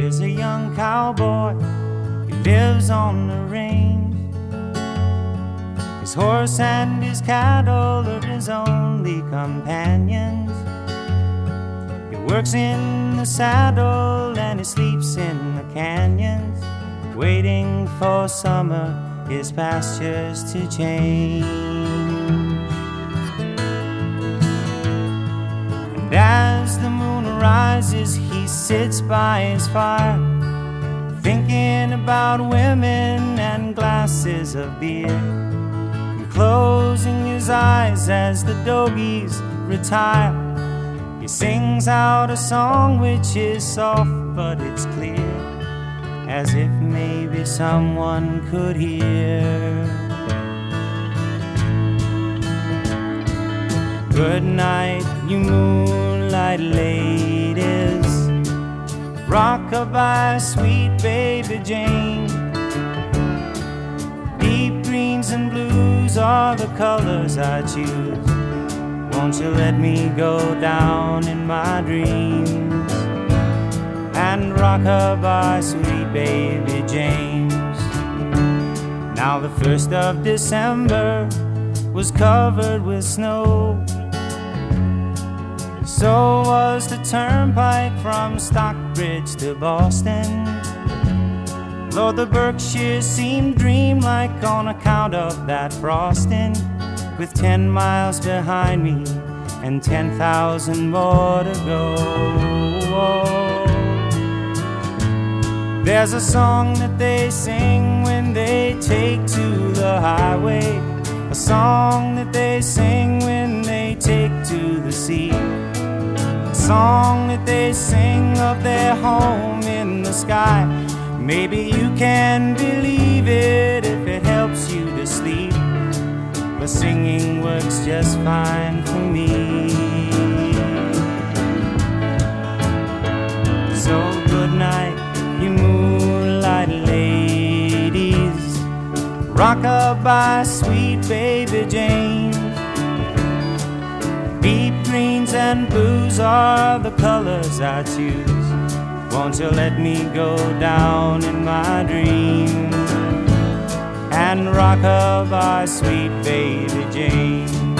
Here's a young cowboy, he lives on the range. His horse and his cattle are his only companions. He works in the saddle and he sleeps in the canyons, waiting for summer, his pastures to change. And as the moon rises, he sits by his fire, thinking about women and glasses of beer, and closing his eyes as the dogies retire. He sings out a song which is soft but it's clear, as if maybe someone could hear. Good night, you moonlight ladies, rock-a-bye, sweet baby Jane. Deep greens and blues are the colors I choose. Won't you let me go down in my dreams and rock-a-bye, sweet baby James. Now the 1st of December was covered with snow, so was the turnpike from Stockbridge to Boston. Lord, the Berkshires seemed dreamlike on account of that frosting, with 10 miles behind me and 10,000 more to go. There's a song that they sing when they take to the highway, a song that they sing when they take to the sea, a song that they sing of their home in the sky. Maybe you can believe it if it helps you to sleep, but singing works just fine for me. So good night, you moonlight ladies, rock-a-bye, sweet baby James. Deep greens and blues are the colors I choose. Won't you let me go down in my dreams and rock-a-bye, sweet baby Jane.